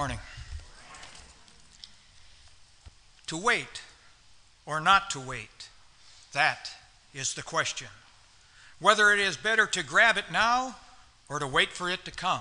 morning. To wait or not to wait, that is the question. Whether it is better to grab it now or to wait for it to come.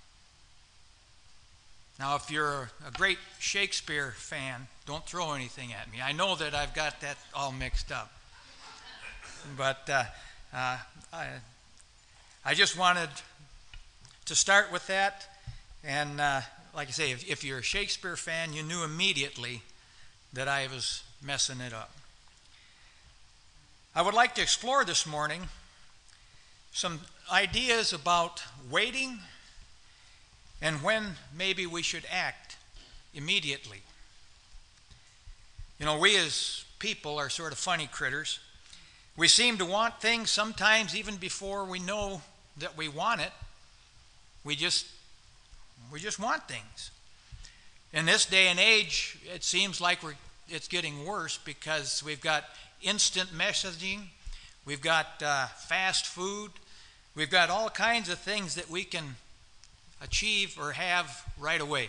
Now, if you're a great Shakespeare fan, don't throw anything at me. I know that I've got that all mixed up. But I just wanted to start with that. And like I say, if you're a Shakespeare fan, you knew immediately that I was messing it up. I would like to explore this morning some ideas about waiting and when maybe we should act immediately. You know, we as people are sort of funny critters. We seem to want things sometimes even before we know that we want it. We just want things. In this day and age, it seems like it's getting worse because we've got instant messaging, we've got fast food, we've got all kinds of things that we can achieve or have right away.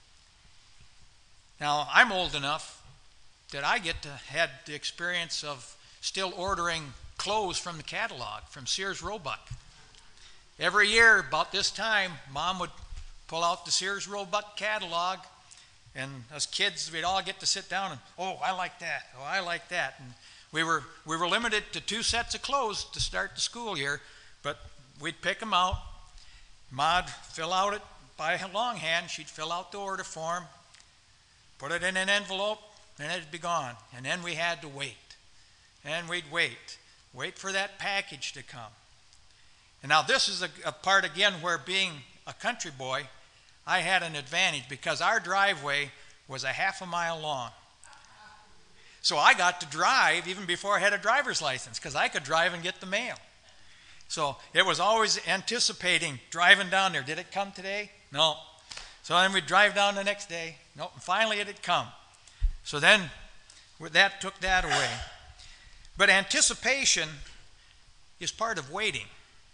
Now, I'm old enough that I had the experience of still ordering clothes from the catalog, from Sears Roebuck. Every year, about this time, Mom would pull out the Sears Roebuck catalog, and as kids, we'd all get to sit down and, oh, I like that, oh, I like that. And we were limited to 2 sets of clothes to start the school year, but we'd pick them out. Ma'd fill out it by longhand. She'd fill out the order form, put it in an envelope, and it'd be gone. And then we had to wait. And we'd wait for that package to come. And now this is a part again where being a country boy, I had an advantage because our driveway was a half a mile long. So I got to drive even before I had a driver's license because I could drive and get the mail. So it was always anticipating driving down there. Did it come today? No. So then we'd drive down the next day. Nope. And finally it had come. So then that took that away. But anticipation is part of waiting.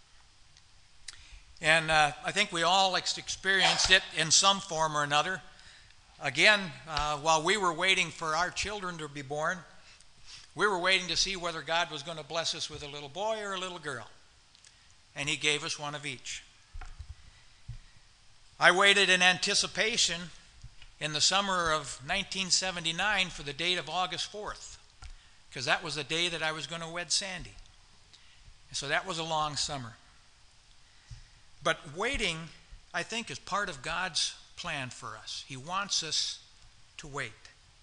And I think we all experienced it in some form or another. Again, while we were waiting for our children to be born, we were waiting to see whether God was going to bless us with a little boy or a little girl. And He gave us one of each. I waited in anticipation in the summer of 1979 for the date of August 4th, because that was the day that I was going to wed Sandy. So that was a long summer. But waiting, I think, is part of God's plan for us. He wants us to wait.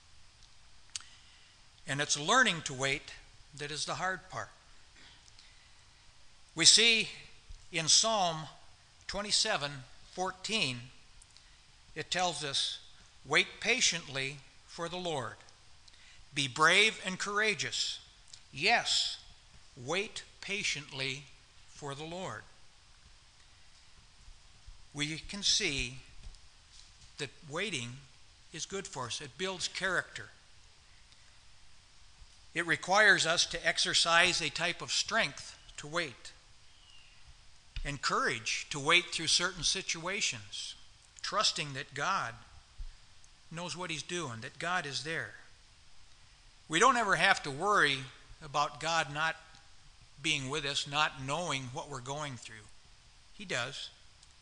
And it's learning to wait that is the hard part. We see in Psalm 27:14, it tells us, wait patiently for the Lord. Be brave and courageous. Yes, wait patiently for the Lord. We can see that waiting is good for us. It builds character. It requires us to exercise a type of strength to wait. And courage to wait through certain situations, trusting that God knows what He's doing, that God is there. We don't ever have to worry about God not being with us, not knowing what we're going through. He does.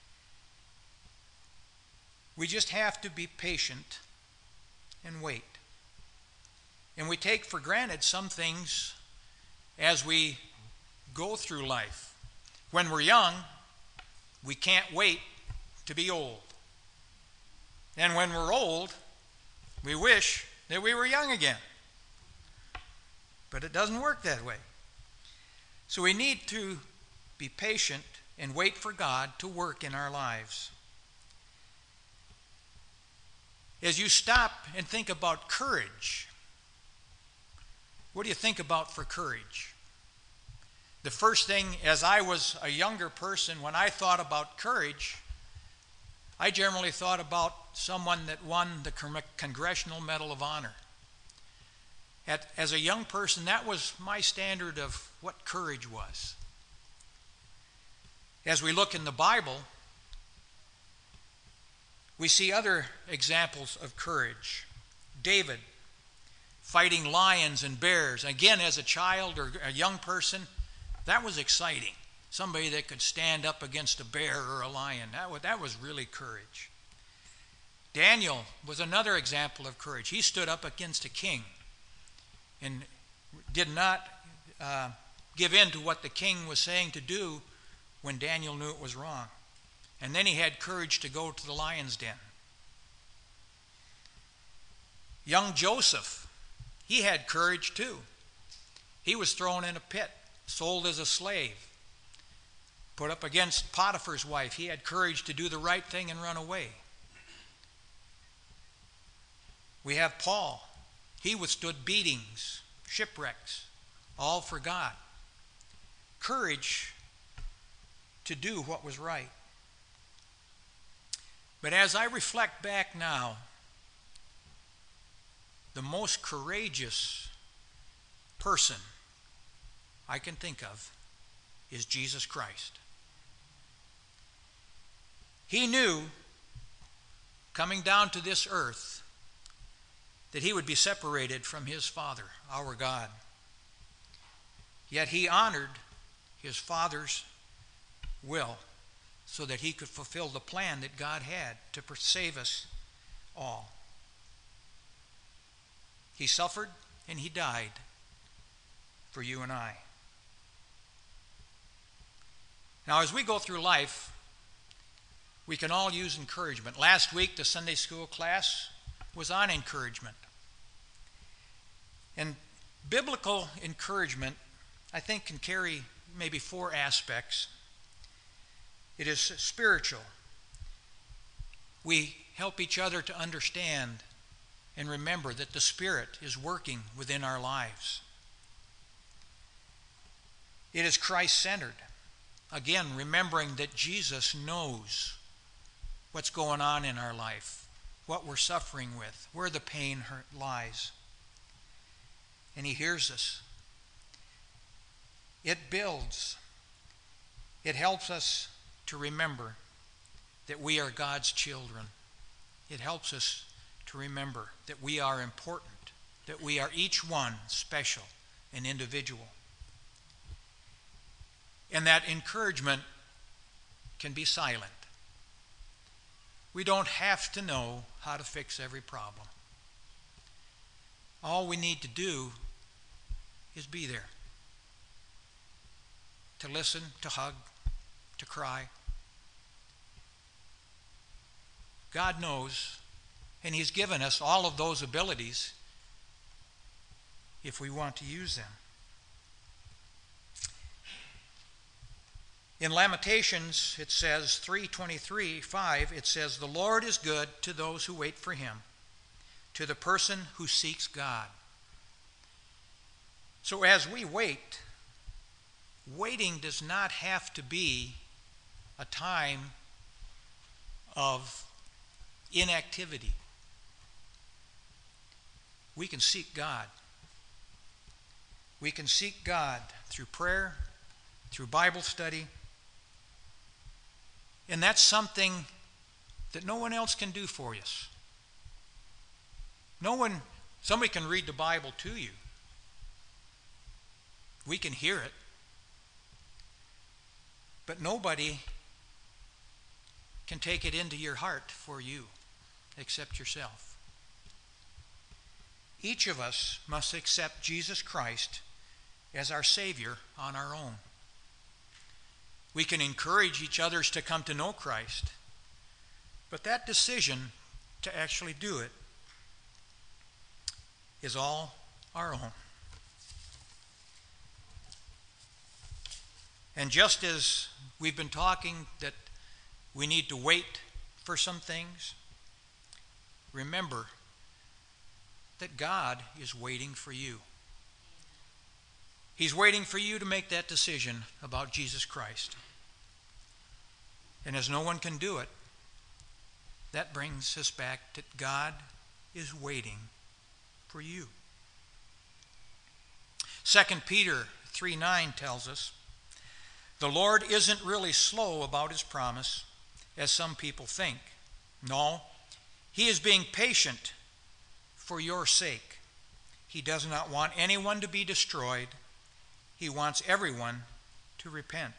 We just have to be patient and wait. And we take for granted some things as we go through life. When we're young, we can't wait to be old. And when we're old, we wish that we were young again. But it doesn't work that way. So we need to be patient and wait for God to work in our lives. As you stop and think about courage, what do you think about for courage? The first thing, as I was a younger person, when I thought about courage, I generally thought about someone that won the Congressional Medal of Honor. As a young person, that was my standard of what courage was. As we look in the Bible, We see other examples of courage. David, fighting lions and bears. Again, as a child or a young person, that was exciting. Somebody that could stand up against a bear or a lion. That was really courage. Daniel was another example of courage. He stood up against a king and did not give in to what the king was saying to do when Daniel knew it was wrong. And then he had courage to go to the lion's den. Young Joseph, he had courage too. He was thrown in a pit, sold as a slave, put up against Potiphar's wife. He had courage to do the right thing and run away. We have Paul. He withstood beatings, shipwrecks, all for God. Courage to do what was right. But as I reflect back now, the most courageous person I can think of is Jesus Christ. He knew, coming down to this earth, that he would be separated from his Father, our God. Yet he honored his Father's will so that he could fulfill the plan that God had to save us all. He suffered and he died for you and I. Now, as we go through life, we can all use encouragement. Last week, the Sunday school class was on encouragement. And biblical encouragement, I think, can carry maybe 4 aspects. It is spiritual. We help each other to understand and remember that the Spirit is working within our lives. It is Christ-centered. Again, remembering that Jesus knows what's going on in our life, what we're suffering with, where the pain lies. And he hears us. It builds. It helps us to remember that we are God's children. It helps us to remember that we are important, that we are each one special and individual. And that encouragement can be silent. We don't have to know how to fix every problem. All we need to do is be there. To listen, to hug, to cry. God knows, and he's given us all of those abilities if we want to use them. In Lamentations, it says, 3:23-5, it says, "The Lord is good to those who wait for him, to the person who seeks God." So as we wait, waiting does not have to be a time of inactivity. We can seek God. We can seek God through prayer, through Bible study. And that's something that no one else can do for us. Somebody can read the Bible to you. We can hear it. But nobody can take it into your heart for you except yourself. Each of us must accept Jesus Christ as our Savior on our own. We can encourage each other to come to know Christ, but that decision to actually do it is all our own. And just as we've been talking that we need to wait for some things, remember that God is waiting for you. He's waiting for you to make that decision about Jesus Christ. And as no one can do it, that brings us back to God is waiting for you. 2 Peter 3:9 tells us, "The Lord isn't really slow about his promise, as some people think. No, he is being patient for your sake. He does not want anyone to be destroyed. He wants everyone to repent.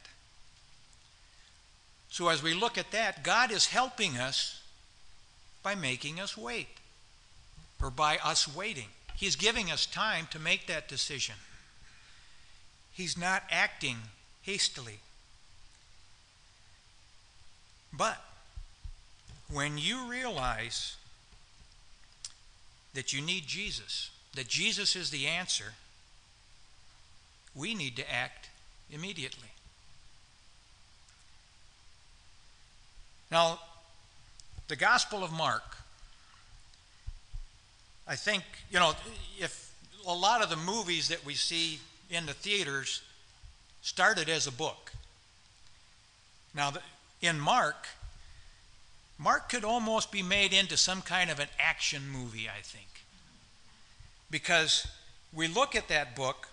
So as we look at that, God is helping us by making us wait, or by us waiting. He's giving us time to make that decision. He's not acting hastily. But when you realize that you need Jesus, that Jesus is the answer, we need to act immediately. Now, the Gospel of Mark, I think, if a lot of the movies that we see in the theaters started as a book. Now, in Mark could almost be made into some kind of an action movie, I think. Because we look at that book,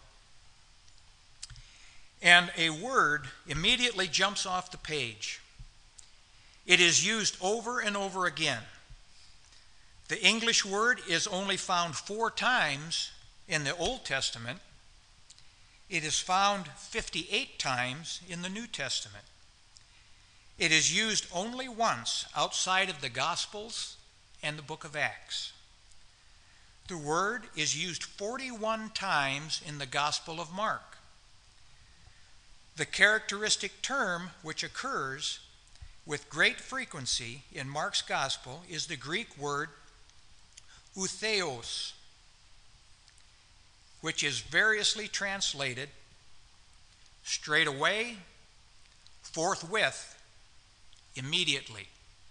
and a word immediately jumps off the page. It is used over and over again. The English word is only found 4 times in the Old Testament. It is found 58 times in the New Testament. It is used only once outside of the Gospels and the book of Acts. The word is used 41 times in the Gospel of Mark. The characteristic term which occurs with great frequency in Mark's Gospel is the Greek word outheos, which is variously translated straight away, forthwith, immediately.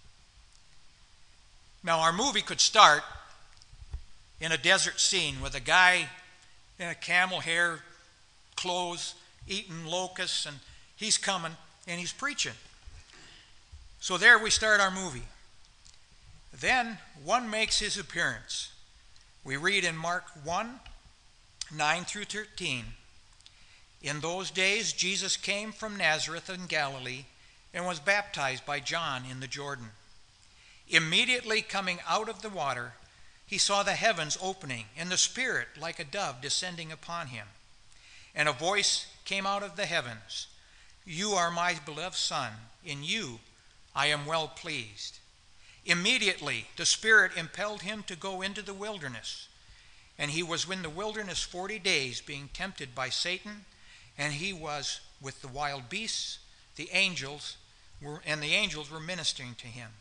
Now, our movie could start in a desert scene with a guy in a camel hair clothes eating locusts, and he's coming and he's preaching. So there we start our movie. Then one makes his appearance. We read in Mark 1, 9 through 13. In those days Jesus came from Nazareth in Galilee and was baptized by John in the Jordan. Immediately coming out of the water, he saw the heavens opening and the Spirit like a dove descending upon him. And a voice came out of the heavens, "You are my beloved Son, in you I am well pleased." Immediately the Spirit impelled him to go into the wilderness. And he was in the wilderness 40 days, being tempted by Satan, and he was with the wild beasts, the angels were ministering to him.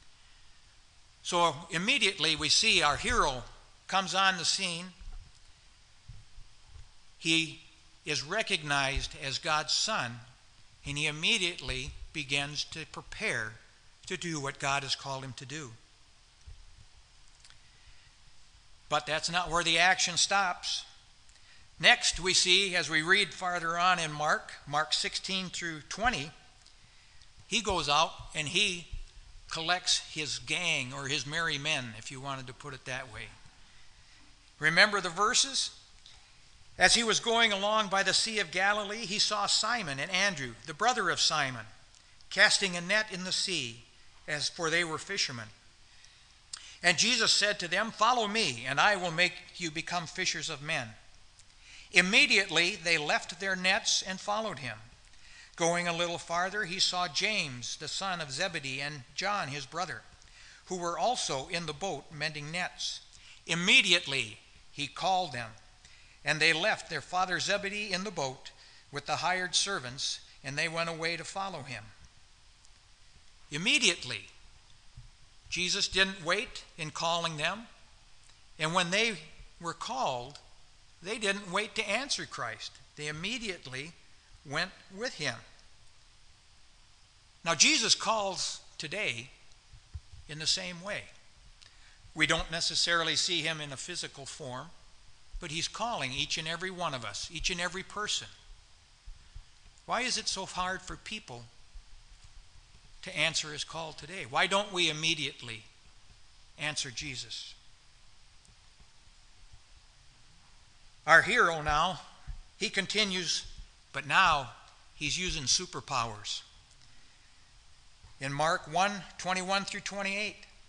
So immediately we see our hero comes on the scene. He is recognized as God's Son, and he immediately begins to prepare to do what God has called him to do. But that's not where the action stops. Next we see, as we read farther on in Mark 16 through 20, he goes out and he collects his gang, or his merry men, if you wanted to put it that way. Remember the verses? As he was going along by the Sea of Galilee, he saw Simon and Andrew, the brother of Simon, casting a net in the sea, for they were fishermen. And Jesus said to them, "Follow me, and I will make you become fishers of men." Immediately they left their nets and followed him. Going a little farther, he saw James, the son of Zebedee, and John, his brother, who were also in the boat mending nets. Immediately he called them, and they left their father Zebedee in the boat with the hired servants, and they went away to follow him. Immediately, Jesus didn't wait in calling them, and when they were called, they didn't wait to answer Christ. They immediately went with him. Now, Jesus calls today in the same way. We don't necessarily see him in a physical form, but he's calling each and every one of us, each and every person. Why is it so hard for people to answer his call today? Why don't we immediately answer Jesus? Our hero now, he continues, but now he's using superpowers. In Mark 1, 21 through 28,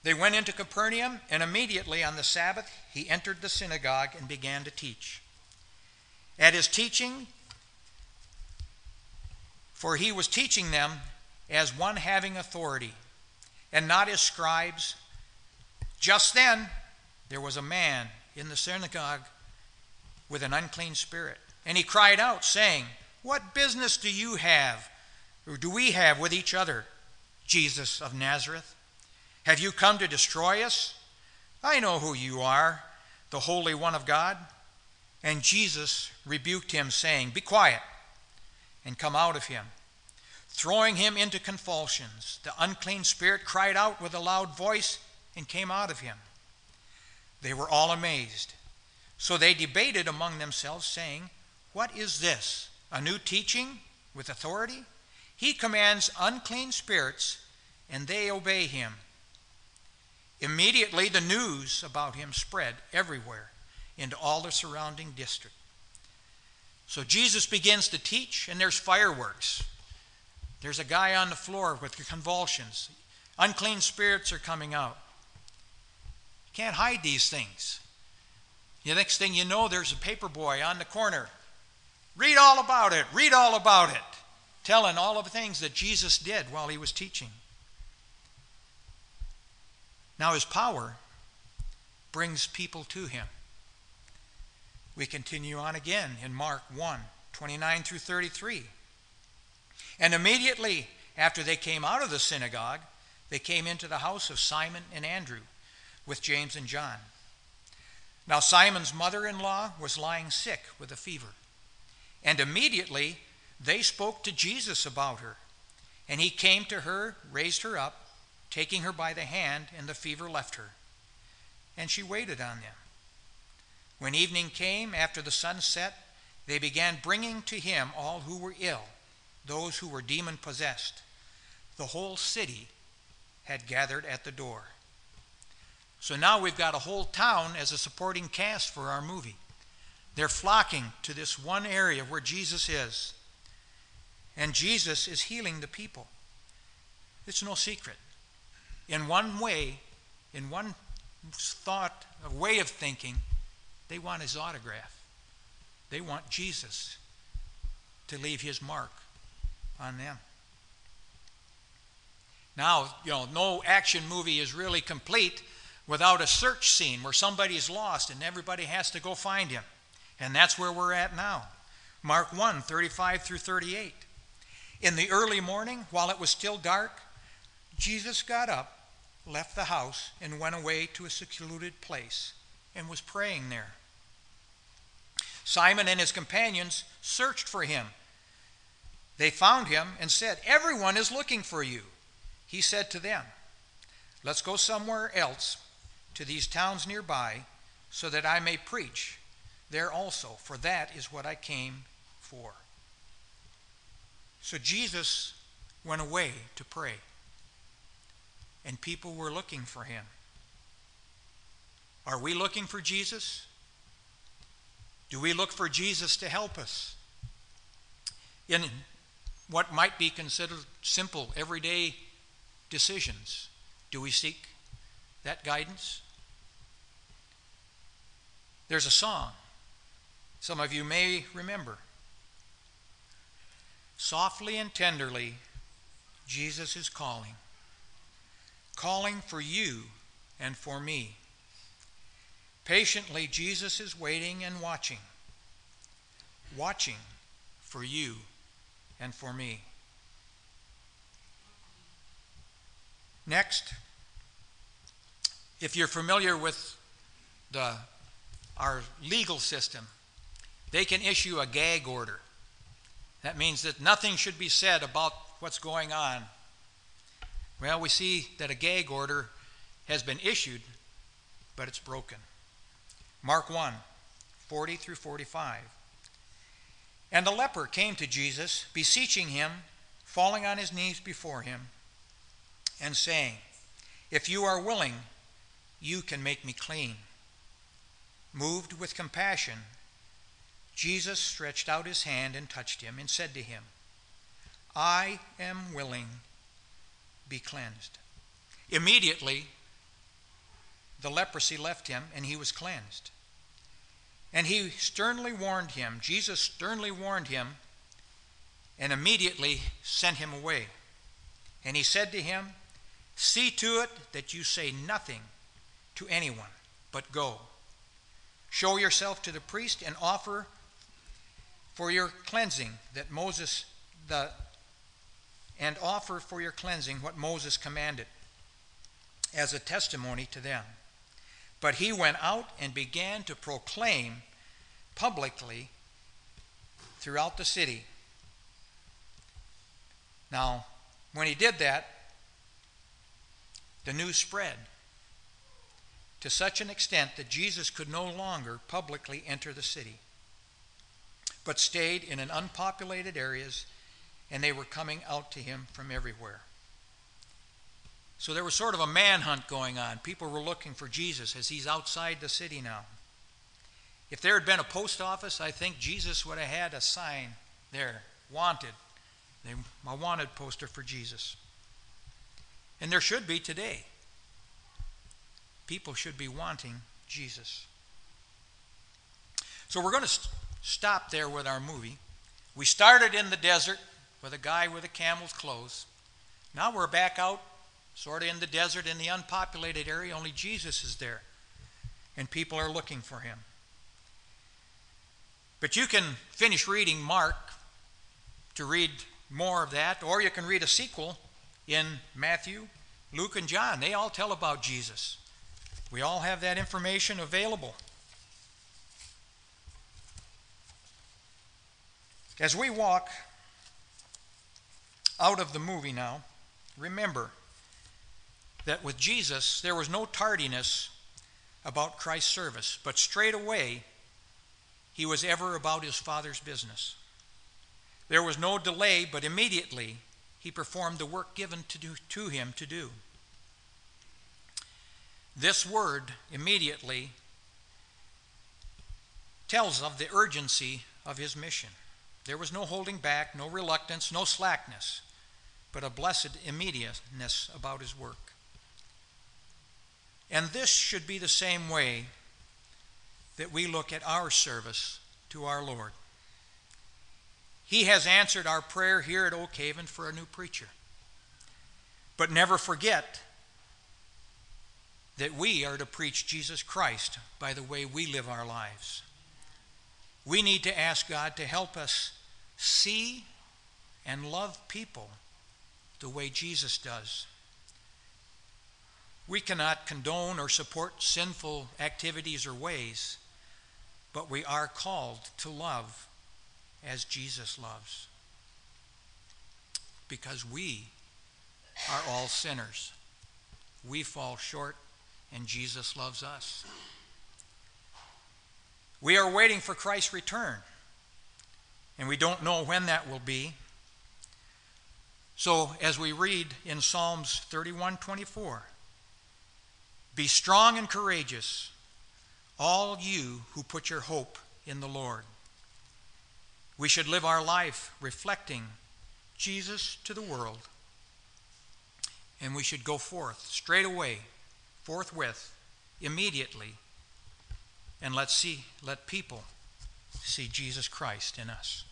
They went into Capernaum, and immediately on the Sabbath he entered the synagogue and began to teach. At his teaching, for he was teaching them as one having authority, and not as scribes. Just then there was a man in the synagogue with an unclean spirit, and he cried out, saying, "What business do you have, or do we have with each other, Jesus of Nazareth? Have you come to destroy us? I know who you are, the Holy One of God." And Jesus rebuked him, saying, "Be quiet, and come out of him." Throwing him into convulsions, the unclean spirit cried out with a loud voice and came out of him. They were all amazed. So they debated among themselves, saying, "What is this? A new teaching with authority? He commands unclean spirits, and they obey him." Immediately the news about him spread everywhere into all the surrounding district. So Jesus begins to teach, and there's fireworks. There's a guy on the floor with convulsions. Unclean spirits are coming out. You can't hide these things. The next thing you know, there's a paper boy on the corner. Read all about it, read all about it, telling all of the things that Jesus did while he was teaching. Now his power brings people to him. We continue on again in Mark 1, 29 through 33. And immediately after they came out of the synagogue, they came into the house of Simon and Andrew with James and John. Now Simon's mother-in-law was lying sick with a fever. And immediately they spoke to Jesus about her. And he came to her, raised her up, taking her by the hand, and the fever left her. And she waited on them. When evening came, after the sun set, they began bringing to him all who were ill, those who were demon-possessed. The whole city had gathered at the door. So now we've got a whole town as a supporting cast for our movie. They're flocking to this one area where Jesus is. And Jesus is healing the people. It's no secret. In one way, in one thought, a way of thinking, they want his autograph. They want Jesus to leave his mark on them. Now, no action movie is really complete without a search scene where somebody's lost and everybody has to go find him. And that's where we're at now. Mark 1, 35 through 38. In the early morning, while it was still dark, Jesus got up, left the house, and went away to a secluded place and was praying there. Simon and his companions searched for him. They found him and said, "Everyone is looking for you." He said to them, "Let's go somewhere else to these towns nearby so that I may preach there also, for that is what I came for." So Jesus went away to pray, and people were looking for him. Are we looking for Jesus? Do we look for Jesus to help us in what might be considered simple, everyday decisions? Do we seek that guidance? There's a song some of you may remember. Softly and tenderly, Jesus is calling for you and for me. Patiently, Jesus is waiting and watching for you and for me. Next, if you're familiar with our legal system, they can issue a gag order. That means that nothing should be said about what's going on. Well, we see that a gag order has been issued, but it's broken. Mark 1, 40 through 45. And a leper came to Jesus, beseeching him, falling on his knees before him, and saying, "If you are willing, you can make me clean." Moved with compassion, Jesus stretched out his hand and touched him and said to him, "I am willing, be cleansed." Immediately, the leprosy left him, and he was cleansed. And he sternly warned him, Jesus sternly warned him, and immediately sent him away. And he said to him, "See to it that you say nothing to anyone, but go. Show yourself to the priest and offer for your cleansing offer for your cleansing what Moses commanded, as a testimony to them." But he went out and began to proclaim publicly throughout the city. Now, when he did that, the news spread to such an extent that Jesus could no longer publicly enter the city, but stayed in an unpopulated areas, and they were coming out to him from everywhere. So there was sort of a manhunt going on. People were looking for Jesus as he's outside the city now. If there had been a post office, I think Jesus would have had a sign there, wanted, a wanted poster for Jesus. And there should be today. People should be wanting Jesus. So we're going to stop there with our movie. We started in the desert with a guy with a camel's clothes. Now we're back out sort of in the desert in the unpopulated area, only Jesus is there. And people are looking for him. But you can finish reading Mark to read more of that, or you can read a sequel in Matthew, Luke, and John. They all tell about Jesus. We all have that information available. As we walk out of the movie now, remember that with Jesus, there was no tardiness about Christ's service, but straight away, he was ever about his Father's business. There was no delay, but immediately he performed the work given to him to do. This word, immediately, tells of the urgency of his mission. There was no holding back, no reluctance, no slackness, but a blessed immediateness about his work. And this should be the same way that we look at our service to our Lord. He has answered our prayer here at Oak Haven for a new preacher. But never forget that we are to preach Jesus Christ by the way we live our lives. We need to ask God to help us see and love people the way Jesus does. We cannot condone or support sinful activities or ways, but we are called to love as Jesus loves. Because we are all sinners. We fall short, and Jesus loves us. We are waiting for Christ's return, and we don't know when that will be. So, as we read in Psalms 31:24, "Be strong and courageous, all you who put your hope in the Lord." We should live our life reflecting Jesus to the world, and we should go forth straight away, forthwith, immediately, and let people see Jesus Christ in us.